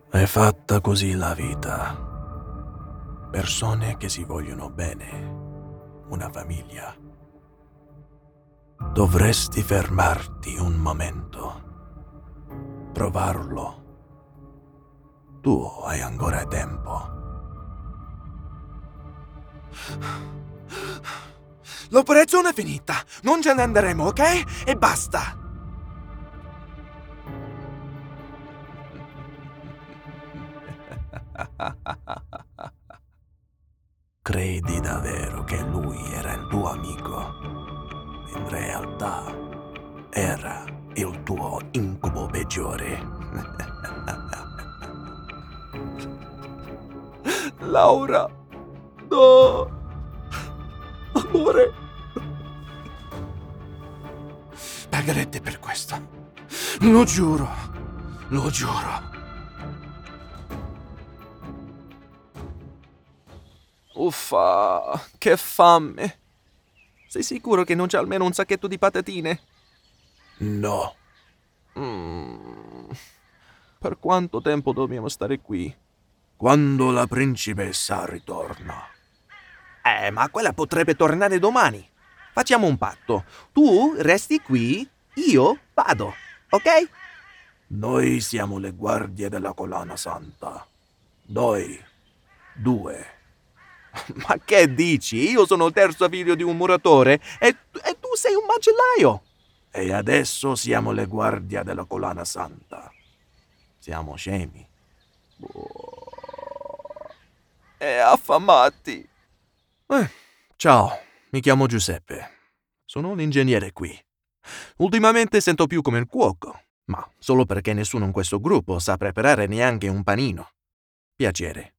È fatta così la vita. Persone che si vogliono bene, una famiglia. Dovresti fermarti un momento, provarlo. Tu hai ancora tempo. L'operazione è finita, non ce ne andremo, ok? E basta! Credi davvero che lui era il tuo amico? In realtà era il tuo incubo peggiore. Laura! No! Amore! Pagherete per questo. Lo giuro. Lo giuro. Uffa, che fame. Sei sicuro che non c'è almeno un sacchetto di patatine? No. Per quanto tempo dobbiamo stare qui? Quando la principessa ritorna. Ma quella potrebbe tornare domani. Facciamo un patto. Tu resti qui, io vado, ok? Noi siamo le guardie della collana santa. Noi, due. Ma che dici? Io sono il terzo figlio di un muratore e tu sei un macellaio. E adesso siamo le guardie della collana santa. Siamo scemi. E affamati. Ciao, mi chiamo Giuseppe. Sono un ingegnere qui. Ultimamente sento più come il cuoco, ma solo perché nessuno in questo gruppo sa preparare neanche un panino. Piacere.